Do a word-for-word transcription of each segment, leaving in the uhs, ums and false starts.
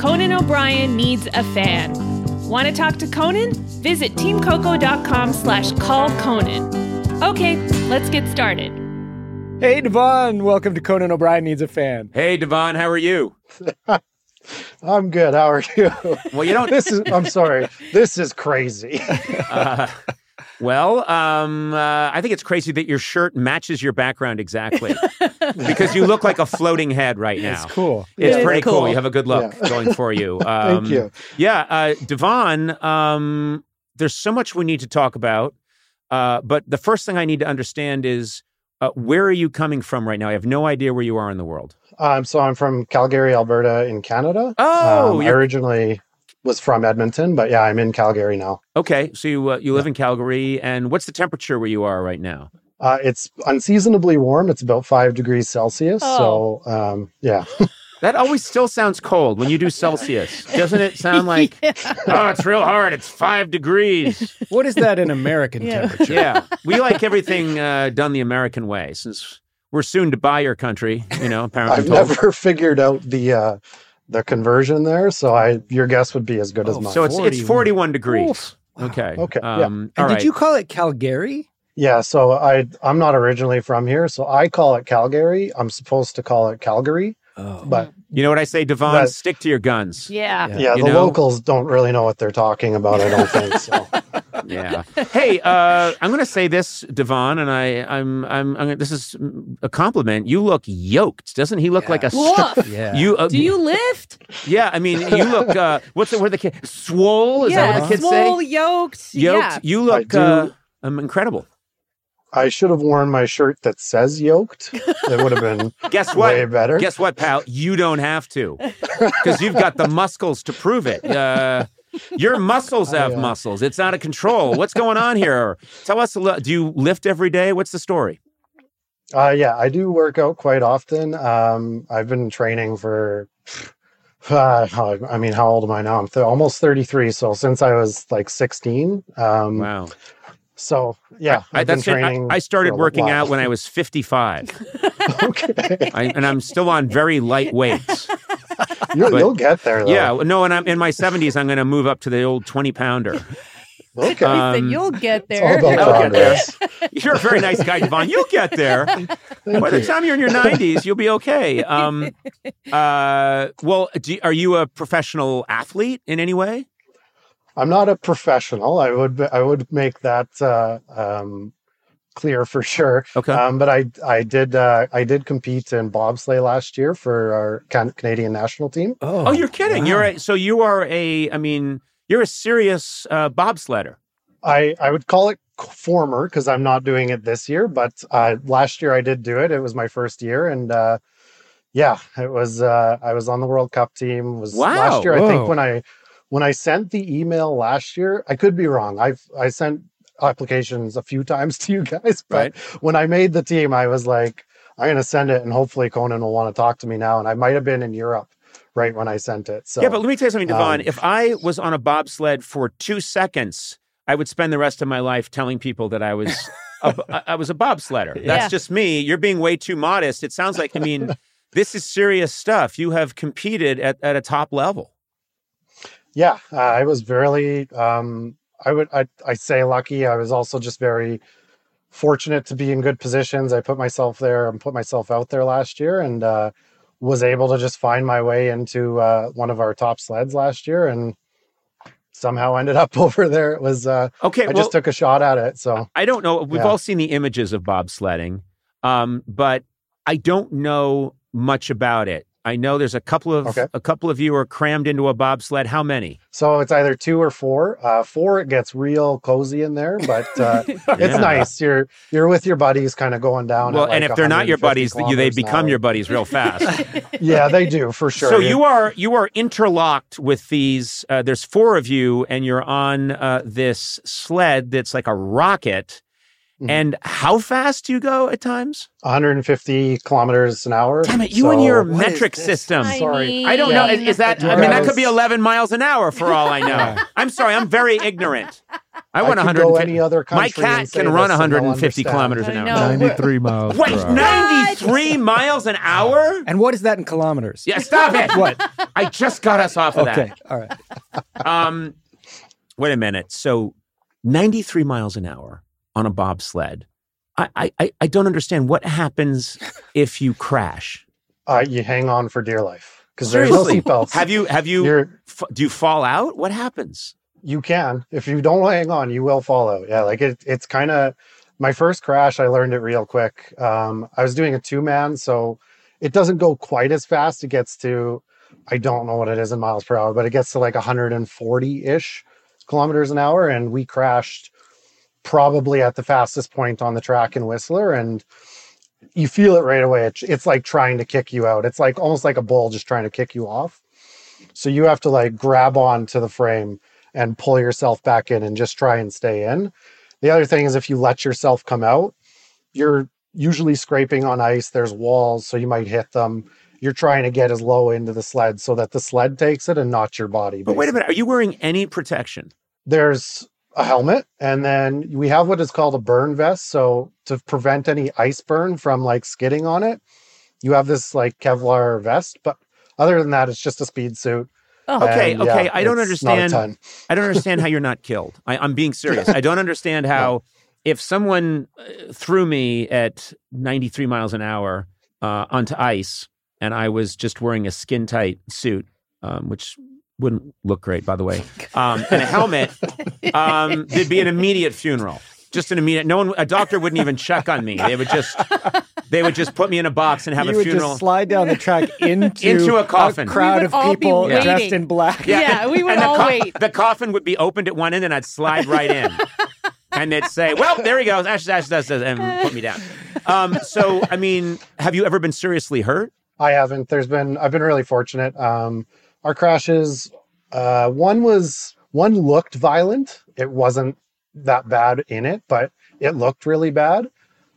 Conan O'Brien Needs a Fan. Want to talk to Conan? Visit teamcoco.com slash call Conan. Okay, let's get started. Hey, Devon. Welcome to Conan O'Brien Needs a Fan. Hey, Devon. How are you? I'm good. How are you? Well, you don't... This is, I'm sorry. This is crazy. uh, well, um, uh, I think it's crazy that your shirt matches your background exactly. Because you look like a floating head right now. It's cool. It's It pretty cool. cool. You have a good look Yeah. going for you. Um, Thank you. Yeah, uh, Devon, um, there's so much we need to talk about. Uh, but the first thing I need to understand is, uh, where are you coming from right now? I have no idea where you are in the world. Um, so I'm from Calgary, Alberta in Canada. Oh, um, I you're- originally was from Edmonton, but yeah, I'm in Calgary now. Okay, so you uh, you live in Calgary, and what's the temperature where you are right now? Uh, it's unseasonably warm. It's about five degrees Celsius. Oh. So um, yeah. That always still sounds cold when you do Celsius. Doesn't it sound like, oh, it's real hard. It's five degrees. What is that in American Yeah. temperature? Yeah. We like everything uh, done the American way since we're soon to buy your country, you know, apparently. I've told. never figured out the uh, the conversion there. So I your guess would be as good as Oh, mine. So it's it's forty-one. forty-one degrees. Oof. Okay. Okay, yeah. Um, all And did right. you call it Calgary? Yeah, so I I'm not originally from here, so I call it Calgary. I'm supposed to call it Calgary, Oh. but You know what I say, Devon? That- Stick to your guns. Yeah. Yeah. yeah, You the know? locals don't really know what they're talking about. I don't think so. Yeah. Hey, uh, I'm going to say this, Devon, and I, I'm, I'm, I'm. This is a compliment. You look yoked. Doesn't he look Yeah. like a? Woof. Yeah. You uh, Do you lift? Yeah, I mean, you look. Uh, what's the word? The kid swole? Is yeah, that what the kids swole, say? yoked. Yoked. Yeah. You look do. uh, um, incredible. I should have worn my shirt that says yoked. It would have been Guess what? way better. Guess what, pal? You don't have to, because you've got the muscles to prove it. Uh, your muscles have I, uh, muscles. It's out of control. What's going on here? Tell us a little. Do you lift every day? What's the story? Uh, yeah, I do work out quite often. Um, I've been training for, uh, how- I mean, how old am I now? I'm th- almost thirty-three. So since I was like sixteen. Um, Wow. So yeah, I, I've been that's it. I, training. I started for a working while. out when I was fifty-five, Okay. I, and I'm still on very light weights. You'll, But- you'll get there though. Yeah, no, and I'm in my seventies. I'm going to move up to the old twenty pounder. Okay. Uh, He said, Um, you'll get It's all there. about I'll get there. progress. You're a very nice guy, Devon. You'll get there. By the time you're in your nineties, you'll be okay. Um, uh, well, do, are you a professional athlete in any way? I'm not a professional. I would I would make that uh, um, clear for sure. Okay. Um, but I I did uh, I did compete in bobsleigh last year for our Can- Canadian national team. Oh, you're kidding. wow. You're a, so you are a. I mean, you're a serious uh, bobsledder. I I would call it former because I'm not doing it this year. But uh, last year I did do it. It was my first year, and uh, yeah, it was. Uh, I was on the World Cup team. It was Wow. last year. I Whoa. think when I when I sent the email last year, I could be wrong. I've I sent applications a few times to you guys, but Right. when I made the team, I was like, I'm going to send it, and hopefully Conan will want to talk to me now. And I might have been in Europe right when I sent it. So Yeah, but let me tell you something, Devon. um, if I was on a bobsled for two seconds, I would spend the rest of my life telling people that I was a, I was a bobsledder. That's Yeah. just me. You're being way too modest. It sounds like, I mean, this is serious stuff. You have competed at, at a top level. yeah, uh, I was very, um, I would, I, I say lucky. I was also just very fortunate to be in good positions. I put myself there and put myself out there last year, and uh, was able to just find my way into uh, one of our top sleds last year, and somehow ended up over there. It was, uh, Okay, I well, just took a shot at it. So I don't know. We've Yeah. all seen the images of bobsledding, um, but I don't know much about it. I know there's a couple of Okay. a couple of you are crammed into a bobsled. How many? So it's either two or four. Uh, four, it gets real cozy in there, but uh, it's Yeah. nice. You're you're with your buddies, kind of going down. Well, at like and if they're not your one hundred buddies, fifty you, they kilometers an become hour. your buddies real fast. Yeah, they do for sure. So you are you are interlocked with these. Uh, there's four of you, and you're on uh, this sled that's like a rocket. Mhm. And how fast do you go at times? one hundred fifty kilometers an hour. Damn it, you and your So- What is metric this? system. I Sorry. mean- I don't know. Is, is that? I mean, that could be Yes. eleven miles an hour for all I know. I'm sorry. I'm very ignorant. I went could one go hundred fifty. any other My country and cat say can this run and they'll one hundred fifty understand. kilometers an I hour. know. ninety-three miles. Wait, per hour. ninety-three miles an hour? And what is that in kilometers? Yeah, stop it. What? I just got us off of Okay, that. all right. Um, wait a minute. So ninety-three miles an hour on a bobsled. I, I, I don't understand what happens if you crash. Uh, you hang on for dear life because there's no Seriously, seatbelts. have you have you You're, f- do you fall out? What happens? you can. If you don't hang on, you will fall out. Yeah, like it, it's kind of my first crash. I learned it real quick. Um, I was doing a two man, so it doesn't go quite as fast. It gets to, I don't know what it is in miles per hour, but it gets to like one hundred forty ish kilometers an hour. And we crashed probably at the fastest point on the track in Whistler. And you feel it right away. It's, it's like trying to kick you out. It's like almost like a bull just trying to kick you off. So you have to like grab on to the frame and pull yourself back in and just try and stay in. The other thing is if you let yourself come out, you're usually scraping on ice. There's walls, so you might hit them. You're trying to get as low into the sled so that the sled takes it and not your body. But wait a basically. minute. Are you wearing any protection? There's a helmet, and then we have what is called a burn vest. So to prevent any ice burn from like skidding on it, you have this like Kevlar vest. But other than that, it's just a speed suit. Okay, And, okay. yeah, I don't it's not a understand. ton. I don't understand how you're not killed. I, I'm being serious. I don't understand how if someone uh, threw me at ninety-three miles an hour uh, onto ice and I was just wearing a skin tight suit, um, which wouldn't look great, by the way, um, and a helmet, um, there'd be an immediate funeral. Just an immediate. No one, a doctor wouldn't even check on me. They would just, they would just put me in a box and have you a would funeral. just slide down the track into, Into a coffin. crowd We would of all be people waiting. dressed in black. Yeah, we would And the all co- wait. The coffin would be opened at one end, and I'd slide right in, and they'd say, "Well, there he goes, ashes, ashes, ashes," and put me down. Um, so, I mean, have you ever been seriously hurt? I haven't. There's been, I've been really fortunate. Um, our crashes, uh, one was, one looked violent. It wasn't that bad in it, but it looked really bad.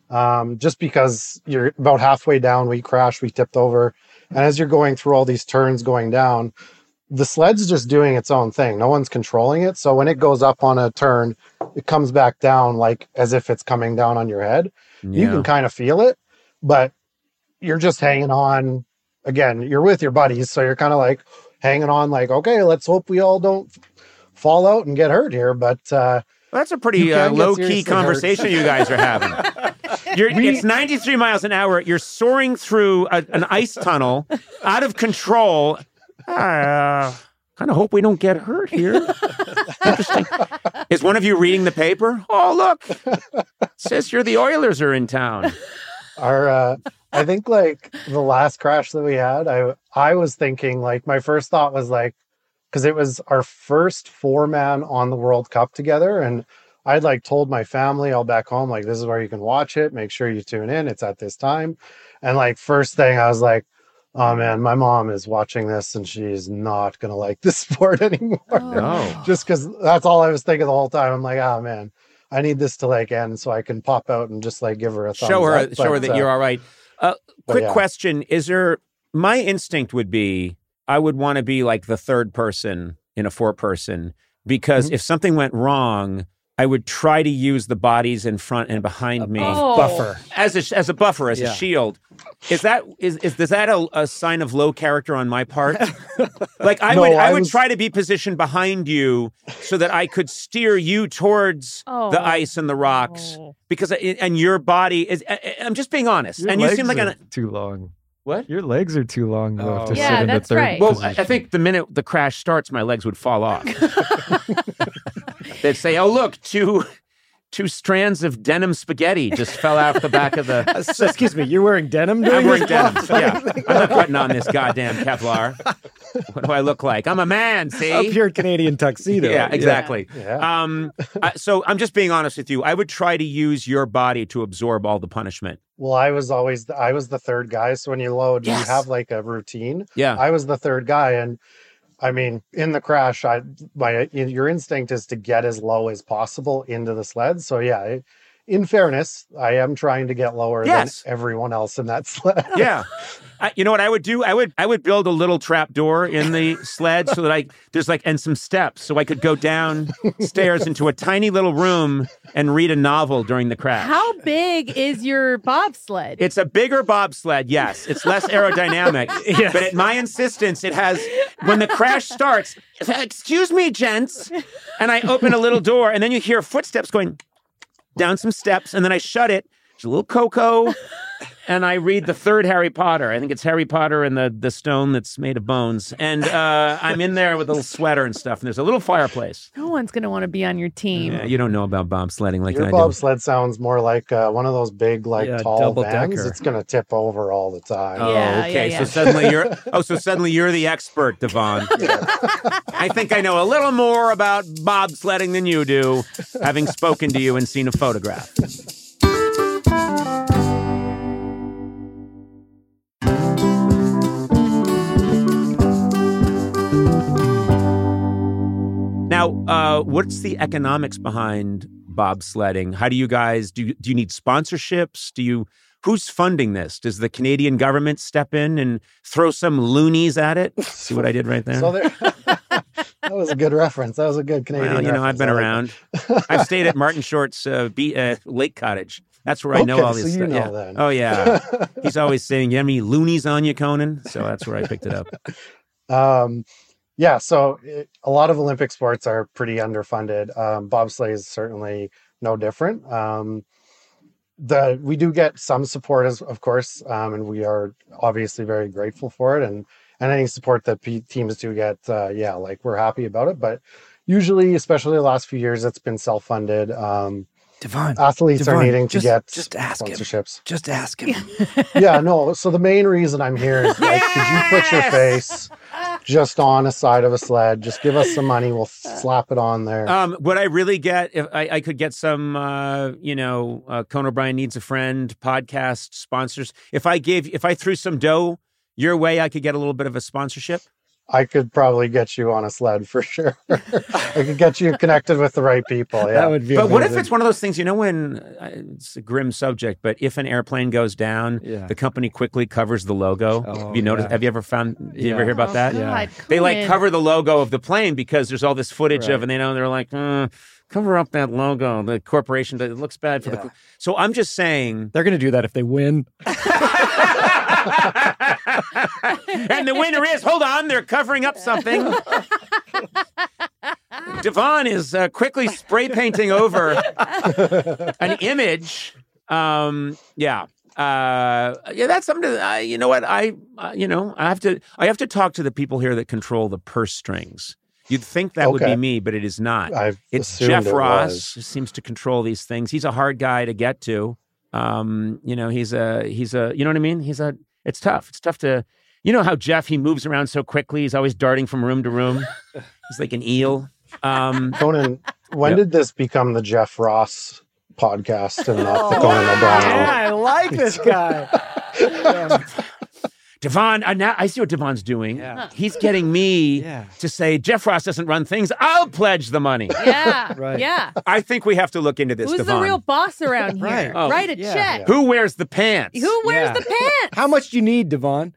Um, just because you're about halfway down, we crashed, we tipped over. And as you're going through all these turns going down, the sled's just doing its own thing. No one's controlling it. So when it goes up on a turn, it comes back down like as if it's coming down on your head. You Yeah. can kind of feel it, but you're just hanging on. Again, you're with your buddies, so you're kind of like hanging on like, okay, let's hope we all don't fall out and get hurt here. But uh, Well, that's a pretty You uh, can get low key seriously conversation hurt. you guys are having. You're, it's ninety-three miles an hour. You're soaring through a, an ice tunnel, out of control. Uh, kind of hope we don't get hurt here. Interesting. Is one of you reading the paper? Oh, look. It says here the Oilers are in town. our, uh, I think like the last crash that we had, I I was thinking like my first thought was like, because it was our first four man on the World Cup together, and I'd like told my family all back home like, this is where you can watch it. Make sure you tune in. It's at this time. And like first thing I was like, oh man, my mom is watching this and she's not gonna like this sport anymore. No. Just because that's all I was thinking the whole time. I'm like, oh man, I need this to like end so I can pop out and just like give her a thumbs Show her, up. show her But, that uh, you're all right. Uh, quick yeah. question. Is there, my instinct would be, I would want to be like the third person in a four person, because Mm-hmm. if something went wrong, I would try to use the bodies in front and behind me Oh. Buffer. as a, as a buffer, as Yeah. a shield. Is that, is, is, is that a, a sign of low character on my part? Like I No, would, I, I would was- try to be positioned behind you so that I could steer you towards Oh. the ice and the rocks, Oh. because, it, and your body is, I, I'm just being honest. Your and you legs seem like are an, too long. what? Your legs are too long though Oh. to Yeah, sit in the that's third right. Well, I, position. I think the minute the crash starts, my legs would fall off. They'd say, "Oh, look, two two strands of denim spaghetti just fell off the back of the." So, excuse me, you're wearing denim during I'm wearing this denim. bobsled? Yeah, I'm not putting on this goddamn Kevlar. What do I look like? I'm a man. See? A pure Canadian tuxedo. Yeah, exactly. Yeah. Um, uh, so I'm just being honest with you. I would try to use your body to absorb all the punishment. Well, I was always the, I was the third guy. So when you load, Yes. you have like a routine. Yeah. I was the third guy, and I mean, in the crash, I my your instinct is to get as low as possible into the sled. So yeah, I- in fairness, I am trying to get lower Yes. than everyone else in that sled. Yeah. I, you know what I would do? I would I would build a little trap door in the sled so that I there's like and some steps so I could go downstairs into a tiny little room and read a novel during the crash. How big is your bobsled? It's a bigger bobsled, yes. It's less aerodynamic, Yes. but at my insistence, it has when the crash starts, excuse me, gents. And I open a little door, and then you hear footsteps going down some steps, and then I shut it. There's a little cocoa, and I read the third Harry Potter. I think it's Harry Potter and the, the stone that's made of bones. And uh, I'm in there with a little sweater and stuff, and there's a little fireplace. No one's going to want to be on your team. Yeah, you don't know about bobsledding like Your I bobsled sounds more like uh, one of those big, like Yeah, tall double vans. decker. It's going to tip over all the time. Oh, Yeah, okay. yeah, So yeah. suddenly you're oh, so suddenly you're the expert, Devon. I think I know a little more about bobsledding than you do, having spoken to you and seen a photograph. Now, uh, what's the economics behind bobsledding? How do you guys do? You, do you need sponsorships? Do you? Who's funding this? Does the Canadian government step in and throw some loonies at it? See what I did right there? So there, that was a good reference. That was a good Canadian Well, you know, I've reference. been I like around. I've stayed at Martin Short's uh, be- uh, lake cottage. That's where I know Okay, all this so you stuff. know yeah. then. Oh, yeah. He's always saying, you have any loonies on you, Conan? So that's where I picked it up. Um, yeah, so it, a lot of Olympic sports are pretty underfunded. Um, bobsleigh is certainly no different. Um, the we do get some support, as of course, um, and we are obviously very grateful for it. And and any support that P- teams do get, uh, yeah, like we're happy about it. But usually, especially the last few years, it's been self-funded. Um, Devon, athletes Devon, are needing to just- get just ask him. sponsorships. just ask him. Yeah, no. So the main reason I'm here is like, could you put your face just on a side of a sled? Just give us some money. We'll slap it on there. Um, would I really get, if I, I could get some, uh, you know, uh, Conan O'Brien Needs a Friend podcast sponsors. If I gave, if I threw some dough your way, I could get a little bit of a sponsorship. I could probably get you on a sled for sure. I could get you connected with the right people. Yeah. That would be. But what if amazing. it's one of those things, you know, when uh, it's a grim subject, but if an airplane goes down, Yeah. the company quickly covers the logo. Oh, have you noticed? yeah. Have you ever found, did you Yeah. ever hear about Oh, that? Yeah. God, They like Conan. cover the logo of the plane because there's all this footage Right. of, and they know they're like, uh, cover up that logo. The corporation, it looks bad for Yeah. the. co-" So I'm just saying. They're going to do that if they win. And the winner is, hold on, they're covering up something. Devon is uh, quickly spray painting over an image. Um, yeah. Uh, yeah, that's something. To, uh, you know what? I, uh, you know, I have to. I have to talk to the people here that control the purse strings. You'd think that would Okay. be me, but it is not. I've It's assumed Jeff it Ross was. who seems to control these things. He's a hard guy to get to. Um, you know, he's a he's a you know what I mean? He's a it's tough. It's tough to you know how Jeff he moves around so quickly. He's always darting from room to room. He's like an eel. Um, Conan, when Yep. did this become the Jeff Ross podcast and not the Oh, Conan O'Brien? Yeah, I like this guy. Yeah. Devon, I, now, I see what Devon's doing. Yeah. He's getting me Yeah. to say Jeff Ross doesn't run things. I'll pledge the money. Yeah, Right. yeah. I think we have to look into this, Who's Devon. the real boss around here? Right. Oh. Write a Yeah. check. Yeah. Who wears the pants? Who wears Yeah. the pants? How much do you need, Devon?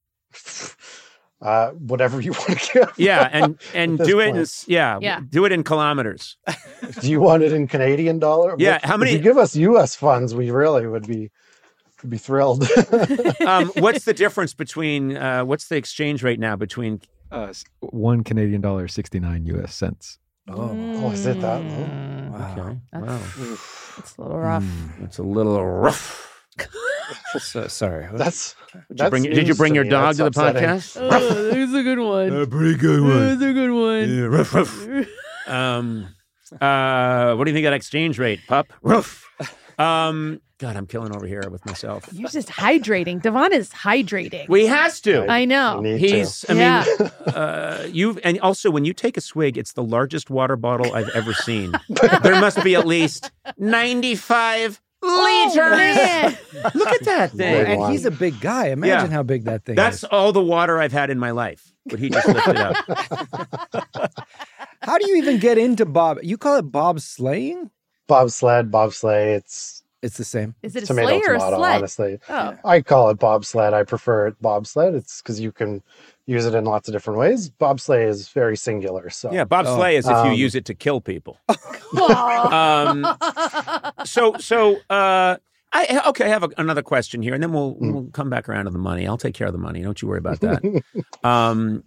Uh, whatever you want to give. Yeah, and and At do this it in point. s- yeah, Yeah. do it in kilometers. Do you want it in Canadian dollar? Yeah, If- how many- If you give us U S funds, we really would be would be thrilled. Um, what's the difference between uh, what's the exchange rate now between Uh, s- one Canadian dollar, sixty-nine U S cents. Oh, is it that low? Mm, Wow. Okay. That's- Wow. It's a little rough. It's a little rough. So, sorry. That's Did you that's bring, did you news bring to your me. dog That's to the upsetting. podcast? Oh, there's a good one. pretty good There's a good one. rough, rough. Um, uh, what do you think of that exchange rate, pup? Rough. Um, God, I'm killing over here with myself. You're just hydrating. Devon is hydrating. We has to. I I know. need He's. I Yeah. mean, uh, you and also when you take a swig, it's the largest water bottle I've ever seen. There must be at least ninety-five Oh, liters. man. Look at that thing. Big And one. he's a big guy. Imagine Yeah. how big that thing That's is. all the water I've had in my life. But he just lifted up. How do you even get into bob? You call it bobsleighing? Bobsled, bobsleigh. It's It's the same. Is it a tomato, sleigh or a tomato. sled? Honestly, Oh. I call it bobsled. I prefer it bobsled. It's because you can use it in lots of different ways. Bobsleigh is very singular. So Yeah, bobsleigh is if you Um, use it to kill people. Aw. Um, so so uh, I okay. I have a, another question here, and then we'll Mm. we'll come back around to the money. I'll take care of the money. Don't you worry about that. um,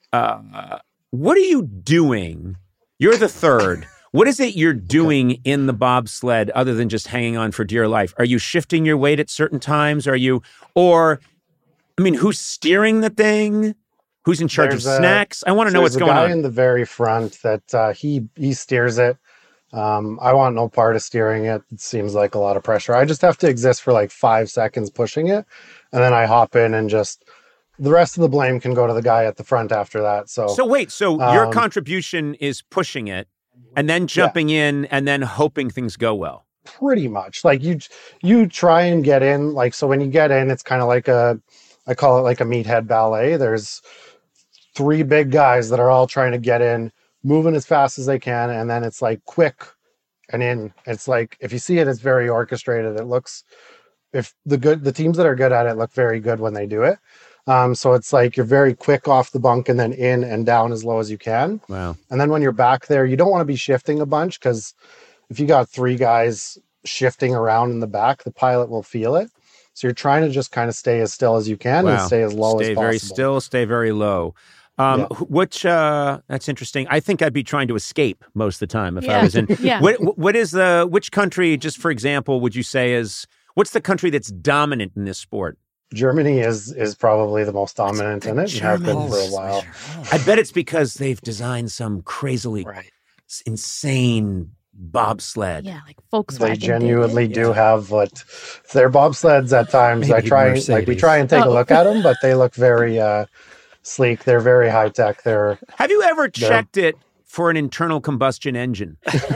uh, what are you doing? You're the third. What is it you're doing in the bobsled other than just hanging on for dear life? Are you shifting your weight at certain times? Are you, or, I mean, who's steering the thing? Who's in charge There's of a- snacks? I want to know what's There's a going guy on. in the very front that uh, he he steers it. Um, I want no part of steering it. It seems like a lot of pressure. I just have to exist for like five seconds pushing it, and then I hop in and just the rest of the blame can go to the guy at the front after that. So, So wait, so your Um, contribution is pushing it and then jumping in and then hoping things go well. pretty much like you you try and get in. Like so, when you get in, it's kind of like a I call it like a meathead ballet. There's three big guys that are all trying to get in, moving as fast as they can, and then it's like quick and in. It's like if you see it, it's very orchestrated. It looks if the good the teams that are good at it look very good when they do it. Um, so it's like you're very quick off the bunk and then in and down as low as you can. Wow. And then when you're back there, you don't want to be shifting a bunch because if you got three guys shifting around in the back, the pilot will feel it. So you're trying to just kind of stay as still as you can and Wow. stay as low Stay as possible. very still, stay very low. Um, Yeah. wh- Which, uh, that's interesting. I think I'd be trying to escape most of the time if I Yeah. was in. Yeah. What, what is the, which country, just for example, would you say is, what's the country that's dominant in this sport? Germany is is probably the most dominant in it and have been for a Germans. while. I bet it's because they've designed some crazily Right. s- insane bobsled. Yeah, like Volkswagen. They did. genuinely do have what their bobsleds at times. I Maybe try like we Mercedes. try and take Oh. a look at them, but they look very uh, sleek. They're very high tech. They're Have you ever checked it for an internal combustion engine?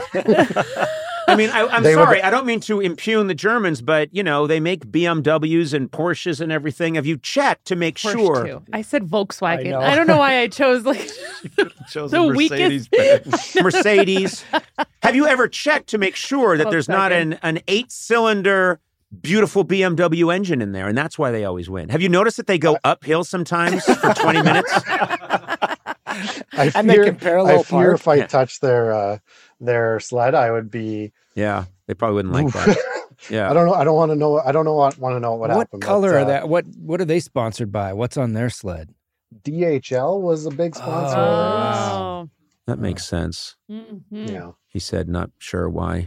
I mean, I, I'm They would- sorry. I don't mean to impugn the Germans, but, you know, they make B M Ws and Porsches and everything. Have you checked to make Porsche sure? too. I said Volkswagen. I know. I, don't know why I chose like Chose the weakest. Mercedes. Have you ever checked to make sure that there's not Volkswagen. an, an eight-cylinder, beautiful B M W engine in there? And that's why they always win. Have you noticed that they go uphill sometimes for twenty minutes? I And they fear, can parallel I fear park. if I touch their uh, their sled, I would be. Yeah, they probably wouldn't like that. Yeah. I don't know. I don't want to know. I don't know. Want to know what, What happened. but, color uh, are that? What What are they sponsored by? What's on their sled? D H L was a big sponsor. Oh, of wow. That makes sense. Mhm. theirs. Yeah. He said, not sure why.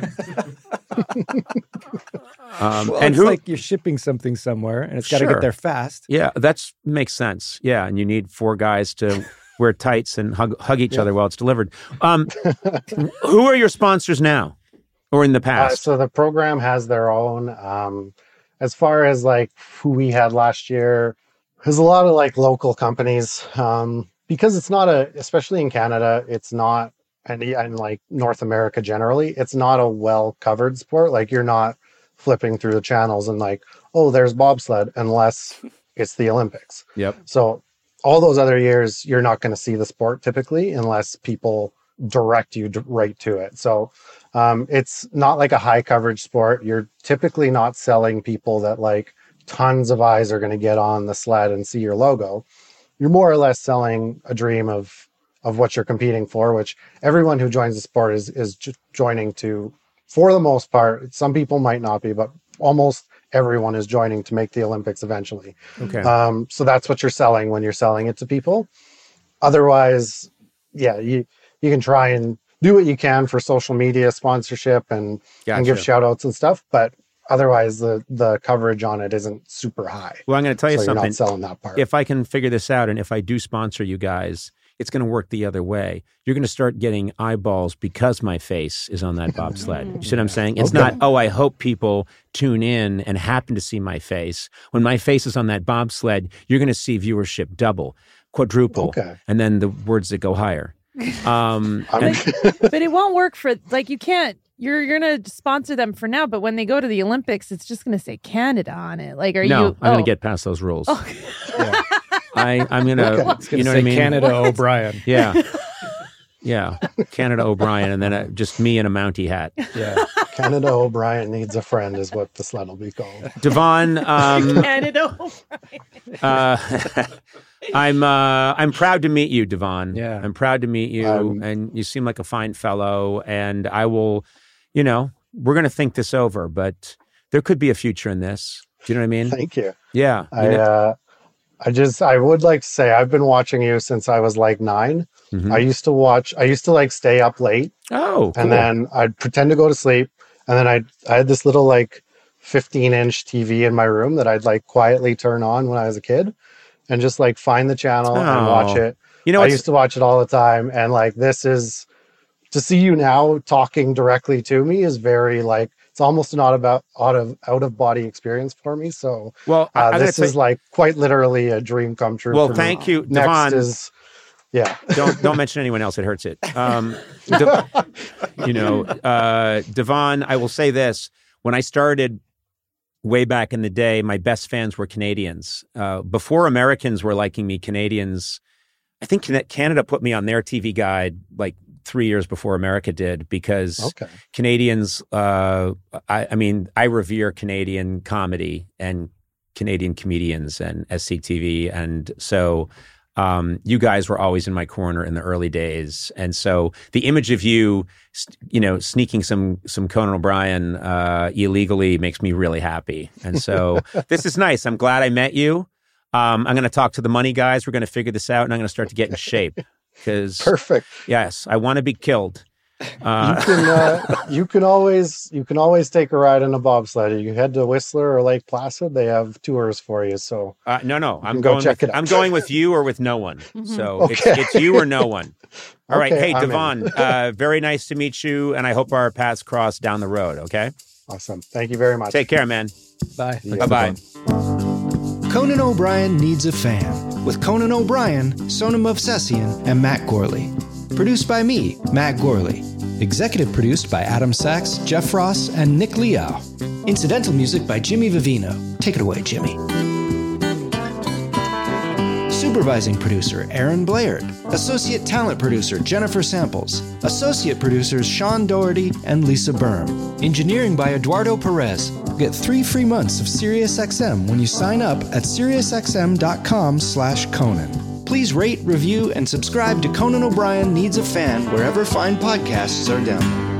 um, Well, and it's who? like you're shipping something somewhere, and it's got to Sure. get there fast. yeah, that's makes sense. Yeah, and you need four guys to wear tights and hug, hug each Yeah. other while it's delivered. Um, who are your sponsors now, or in the Uh, past? so the program has their own. Um, as far as like who we had last year, there's a lot of like local companies um, because it's not a, especially in Canada, it's not, and, and like North America generally, it's not a well covered sport. Like you're not flipping through the channels and like, oh, there's bobsled, unless it's the Olympics. Yep. So all those other years, you're not going to see the sport typically unless people direct you d- right to it. So um, it's not like a high coverage sport. You're typically not selling people that like tons of eyes are going to get on the sled and see your logo. You're more or less selling a dream of of what you're competing for, which everyone who joins the sport is is j- joining to, for the most part. Some people might not be, but almost everyone is joining to make the Olympics eventually. Okay. Um, so that's what you're selling when you're selling it to people. Otherwise, yeah, you you can try and do what you can for social media sponsorship and, and give Gotcha. shout outs and stuff, but otherwise the the coverage on it isn't super high. Well, I'm going to tell you So you're something. not selling that part. If I can figure this out, and if I do sponsor you guys, it's going to work the other way. You're going to start getting eyeballs because my face is on that bobsled. You see what I'm saying? It's Okay. not, oh, I hope people tune in and happen to see my face. When my face is on that bobsled, you're going to see viewership double, quadruple, Okay. and then the words that go higher. Um, I'm- and- But it won't work for like you can't. You're you're gonna sponsor them for now, but when they go to the Olympics, it's just gonna say Canada on it. Like, are no, you? I'm going oh. to get past those rules. Oh. Yeah. I, I'm going to, It's going you to know say what I mean? Canada O'Brien. Yeah. Yeah. Canada O'Brien, and then uh, just me in a Mountie hat. Yeah. Canada O'Brien needs a friend is what the sled will be called. Devon, um, Canada. uh, I'm uh, I'm proud to meet you, Devon. Yeah. I'm proud to meet you, Um, and you seem like a fine fellow. And I will, you know, we're going to think this over, but there could be a future in this. Do you know what I mean? Thank you. Yeah. You I know- uh, I just, I would like to say I've been watching you since I was like nine. Mhm. I used to watch, I used to like stay up late Oh, cool. and then I'd pretend to go to sleep. And then I'd, I had this little like fifteen inch T V in my room that I'd like quietly turn on when I was a kid and just like find the channel and watch Oh. it. you know, I it's, used to watch it all the time. And like, this is, to see you now talking directly to me is very like, it's almost an out of, out of, out of body experience for me. So well, I, uh, I gotta this say- is like quite literally a dream come true. well, for me. thank you, Next Devon. is, yeah. don't don't mention anyone else. It hurts it. Um, De- you know, uh, Devon. I will say this: when I started way back in the day, my best fans were Canadians. Uh, before Americans were liking me, Canadians. I think Can- Canada put me on their T V guide like three years before America did because Okay. Canadians. Uh, I, I mean, I revere Canadian comedy and Canadian comedians and S C T V, and so. Um, you guys were always in my corner in the early days, and so the image of you, you know, sneaking some some Conan O'Brien uh, illegally makes me really happy. And so this is nice. I'm glad I met you. Um, I'm going to talk to the money guys. We're going to figure this out, and I'm going to start to get in shape because, Perfect. yes, I want to be killed. Uh, You can uh, you can always you can always take a ride in a bobsled. You head to Whistler or Lake Placid. They have tours for you. So uh, no, no, I'm can go going. check with, it out. I'm going with you or with no one. So Okay. it's, it's you or no one. All right, Okay, hey I'm in. Devon, uh, very nice to meet you, and I hope our paths cross down the road. Okay, awesome. Thank you very much. take care, man. Bye. Bye bye. Conan O'Brien Needs a Fan with Conan O'Brien, Sonam Movsesian, and Matt Gorley. Produced by me, Matt Gorley. Executive produced by Adam Sachs, Jeff Ross, and Nick Liao. Incidental music by Jimmy Vivino. Take it away, Jimmy. Supervising producer, Aaron Blaird. Associate talent producer, Jennifer Samples. Associate producers, Sean Doherty and Lisa Berm. Engineering by Eduardo Perez. Get three free months of SiriusXM when you sign up at SiriusXM.com slash Conan. Please rate, review, and subscribe to Conan O'Brien Needs a Fan wherever fine podcasts are downloaded.